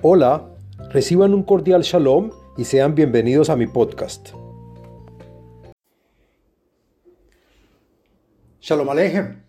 Hola, reciban un cordial shalom y sean bienvenidos a mi podcast. Shalom Aleichem.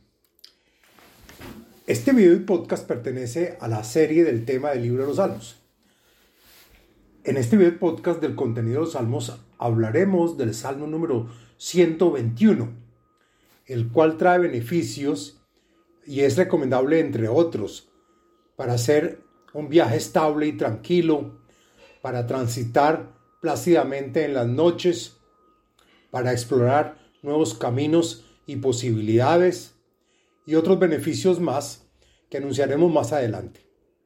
Este video y podcast pertenece a la serie del tema del libro de los Salmos. En este video y podcast del contenido de los Salmos hablaremos del Salmo número 121, el cual trae beneficios y es recomendable, entre otros, para hacer un viaje estable y tranquilo, para transitar plácidamente en las noches, para explorar nuevos caminos y posibilidades y otros beneficios más que anunciaremos más adelante.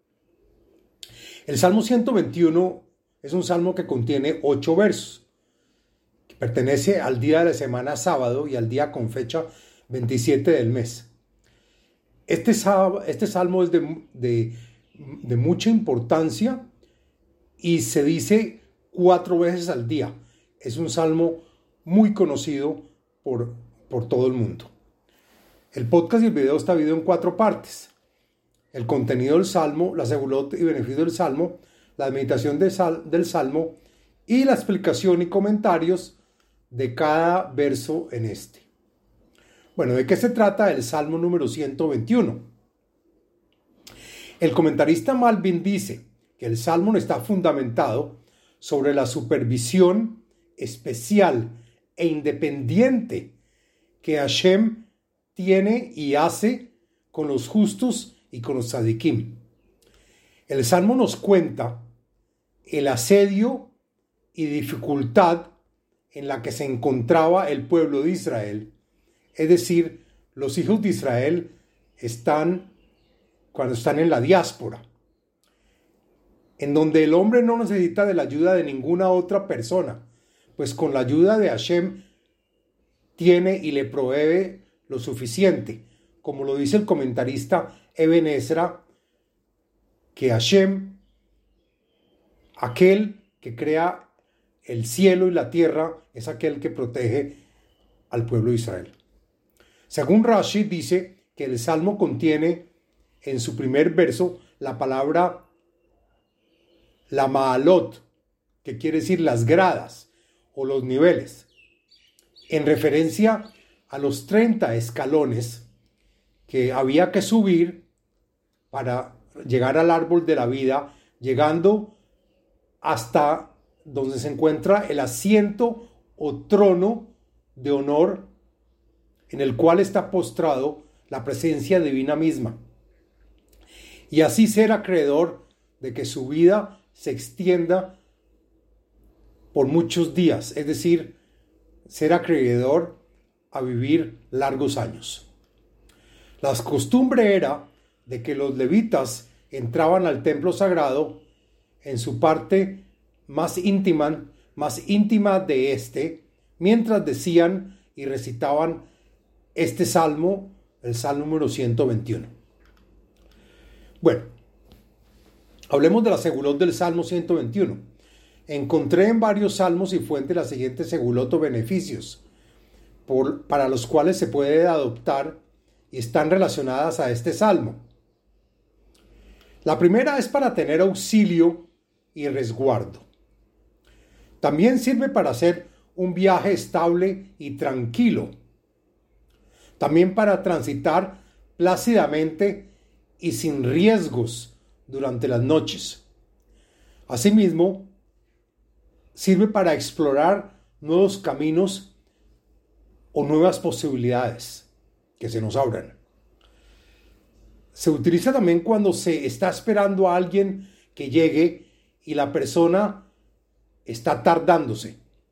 El Salmo 121 es un salmo que contiene 8 versos, que pertenece al día de la semana sábado y al día con fecha 27 del mes. Este salmo es de mucha importancia y se dice 4 veces al día. Es un salmo muy conocido por todo el mundo. El podcast y el video está dividido en 4 partes. El contenido del salmo, la segulot y beneficio del salmo, la meditación del salmo y la explicación y comentarios de cada verso en este. Bueno, ¿de qué se trata el salmo número 121? El comentarista Malvin dice que el salmo está fundamentado sobre la supervisión especial e independiente que Hashem tiene y hace con los justos y con los tzadikim. El salmo nos cuenta el asedio y dificultad en la que se encontraba el pueblo de Israel. Es decir, los hijos de Israel cuando están en la diáspora, en donde el hombre no necesita de la ayuda de ninguna otra persona, pues con la ayuda de Hashem tiene y le provee lo suficiente, como lo dice el comentarista Eben Ezra, que Hashem, aquel que crea el cielo y la tierra, es aquel que protege al pueblo de Israel. Según Rashi, dice que el salmo contiene en su primer verso la palabra la ma'alot, que quiere decir las gradas o los niveles, en referencia a los 30 escalones que había que subir para llegar al árbol de la vida, llegando hasta donde se encuentra el asiento o trono de honor en el cual está postrado la presencia divina misma. Y así ser acreedor de que su vida se extienda por muchos días, es decir, ser acreedor a vivir largos años. La costumbre era de que los levitas entraban al templo sagrado en su parte más íntima de este, mientras decían y recitaban este salmo, el salmo número 121. Bueno, hablemos de la segulot del salmo 121. Encontré en varios salmos y fuentes las siguientes segulot o beneficios para los cuales se puede adoptar y están relacionadas a este salmo. La primera es para tener auxilio y resguardo. También sirve para hacer un viaje estable y tranquilo. También para transitar plácidamente y sin riesgos durante las noches. Asimismo, sirve para explorar nuevos caminos o nuevas posibilidades que se nos abran. Se utiliza también cuando se está esperando a alguien que llegue y la persona está tardándose.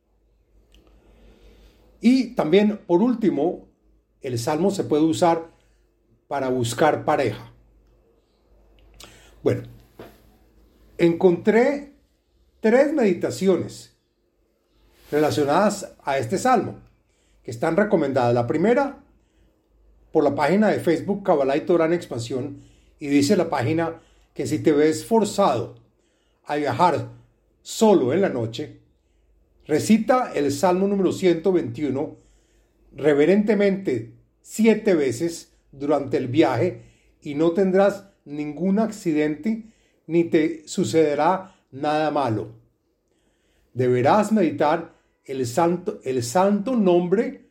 Y también, por último, el salmo se puede usar para buscar pareja. Bueno, encontré 3 meditaciones relacionadas a este salmo que están recomendadas. La primera, por la página de Facebook Kabbalah y Torah en Expansión, y dice la página que si te ves forzado a viajar solo en la noche, recita el Salmo número 121 reverentemente 7 veces durante el viaje y no tendrás ningún accidente ni te sucederá nada malo. Deberás meditar el santo nombre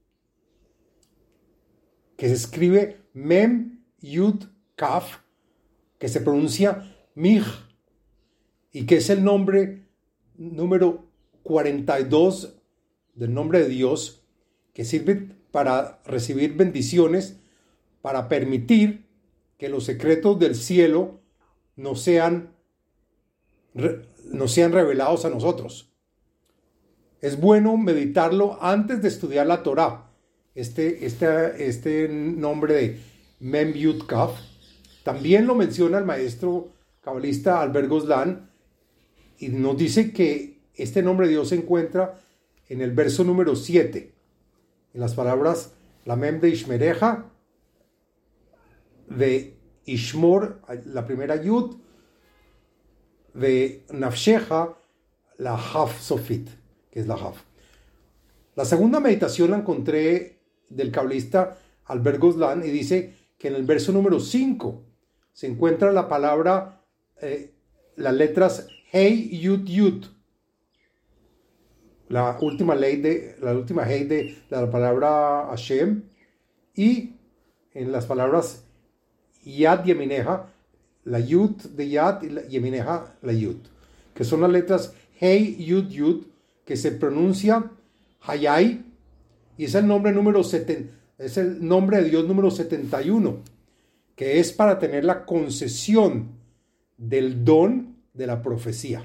que se escribe Mem Yud Kaf, que se pronuncia Mij, y que es el nombre número 42 del nombre de Dios, que sirve para recibir bendiciones, para permitir que los secretos del cielo no sean revelados a nosotros. Es bueno meditarlo antes de estudiar la Torá. Este nombre de Mem Yud Kaf también lo menciona el maestro cabalista Albert Goslan, y nos dice que este nombre de Dios se encuentra en el verso número 7, en las palabras la Mem de Ishmereja, de Ishmor, la primera Yud, de Nafsheja, la Haf Sofit, que es la Haf. La segunda meditación la encontré del cabalista Albert Goslan, y dice que en el verso número 5 se encuentra la palabra, las letras Hey Yud Yud, la última Hey de la palabra Hashem, y en las palabras Yad Yemineja, la Yud de Yad, y la Yemineja, la Yud, que son las letras Hey Yud Yud, que se pronuncia Hayai, y es el nombre es el nombre de Dios número 71, que es para tener la concesión del don de la profecía.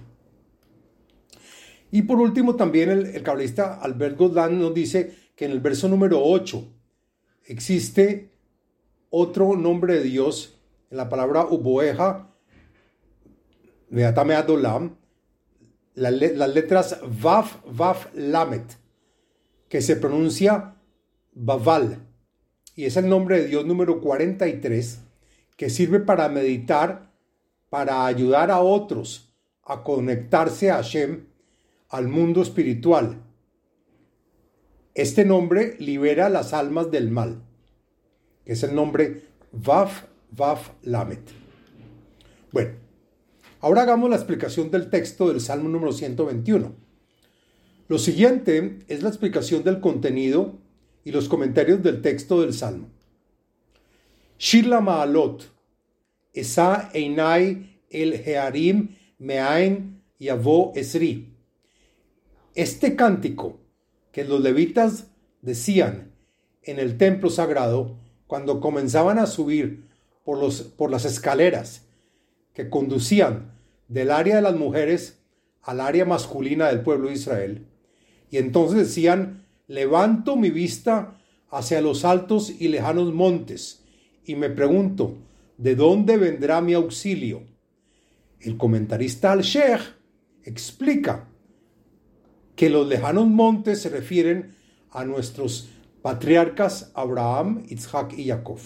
Y por último, también el cabalista Albert Goslan nos dice que en el verso número 8 existe otro nombre de Dios, en la palabra Uboeja, Veatame Adolam, las letras Vav, Vav, Lamet, que se pronuncia Baval, y es el nombre de Dios número 43, que sirve para meditar, para ayudar a otros a conectarse a Hashem, al mundo espiritual. Este nombre libera las almas del mal, que es el nombre Vav, Vav, Lamet. Bueno, ahora hagamos la explicación del texto del Salmo número 121. Lo siguiente es la explicación del contenido y los comentarios del texto del Salmo. Shir la Ma'alot, Esa Einai el Hearim Meain Yavo Esri. Este cántico que los levitas decían en el templo sagrado cuando comenzaban a subir por las escaleras que conducían del área de las mujeres al área masculina del pueblo de Israel, y entonces decían: levanto mi vista hacia los altos y lejanos montes y me pregunto, ¿de dónde vendrá mi auxilio? El comentarista Al-Sheikh explica que los lejanos montes se refieren a nuestros patriarcas Abraham, Isaac y Jacob.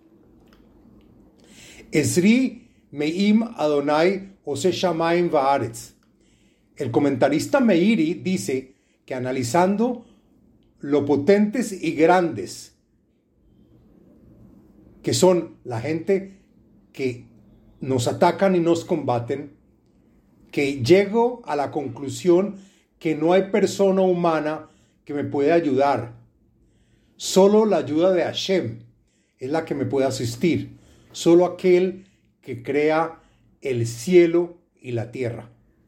Esri Meim Adonai Ose Shamayim Vaaretz. El comentarista Meiri dice que analizando lo potentes y grandes que son la gente que nos atacan y nos combaten, que llego a la conclusión que no hay persona humana que me pueda ayudar. Solo la ayuda de Hashem es la que me puede asistir. Solo aquel que crea el cielo y la tierra.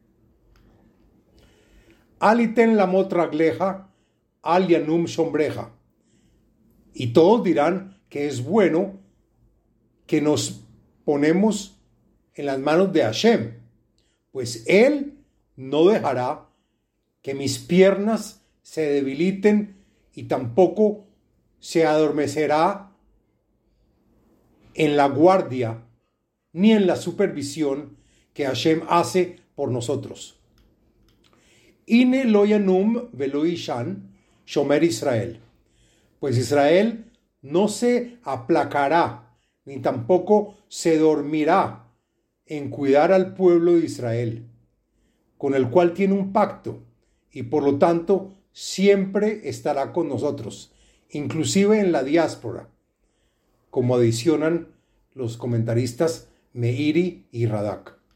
Aliten la motragleja, al yanum sombreja. Y todos dirán que es bueno que nos ponemos en las manos de Hashem, pues Él no dejará que mis piernas se debiliten y tampoco se adormecerá en la guardia ni en la supervisión que Hashem hace por nosotros. Ine lo yanum velo ishan shomer Israel, pues Israel no se aplacará ni tampoco se dormirá en cuidar al pueblo de Israel, con el cual tiene un pacto, y por lo tanto siempre estará con nosotros, inclusive en la diáspora, como adicionan los comentaristas Meiri y Radak.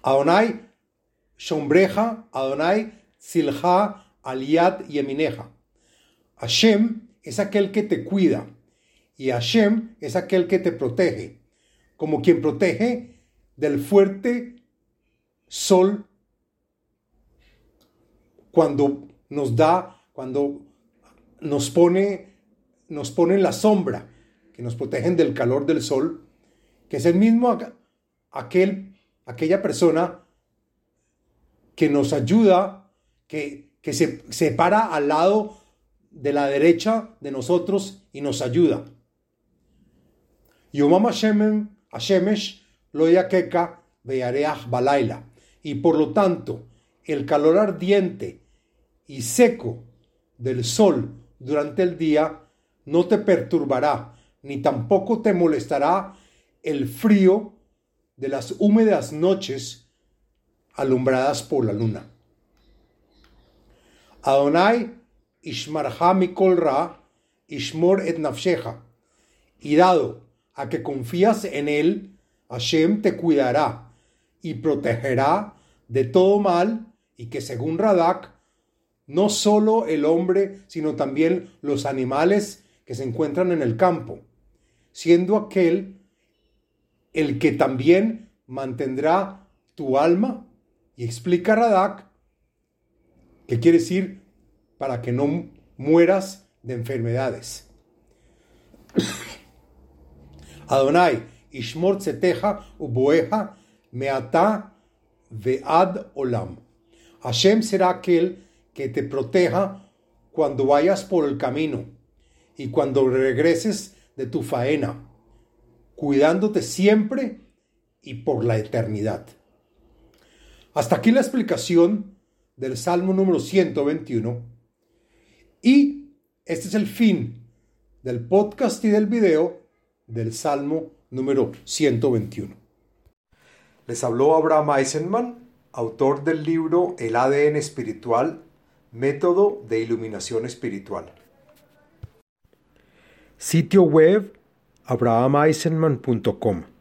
Adonai shombreja, Adonai tzilja aliat yemineja. Hashem es aquel que te cuida y Hashem es aquel que te protege, como quien protege del fuerte sol cuando nos pone en la sombra, que nos protegen del calor del sol, que es el mismo aquella persona que nos ayuda, que se para al lado de la derecha de nosotros y nos ayuda. Yomam Hashemesh lo yakeka veyareach balayla. Y por lo tanto, el calor ardiente y seco del sol durante el día no te perturbará, ni tampoco te molestará el frío de las húmedas noches alumbradas por la luna. Adonai ishmarha mikol ra, ishmor et nafsheja. Y dado a que confías en él, Hashem te cuidará y protegerá de todo mal, y que según Radak, no solo el hombre, sino también los animales que se encuentran en el campo, siendo aquel el que también mantendrá tu alma. Y explica Radak, que quiere decir para que no mueras de enfermedades. Adonai ishmor tzeteja uboeja meata ve'ad olam. Hashem será aquel que te proteja cuando vayas por el camino y cuando regreses de tu faena, cuidándote siempre y por la eternidad. Hasta aquí la explicación del Salmo número 121. Y este es el fin del podcast y del video del Salmo número 121. Les habló Abraham Eisenman, autor del libro El ADN espiritual, método de iluminación espiritual. Sitio web abrahameisenman.com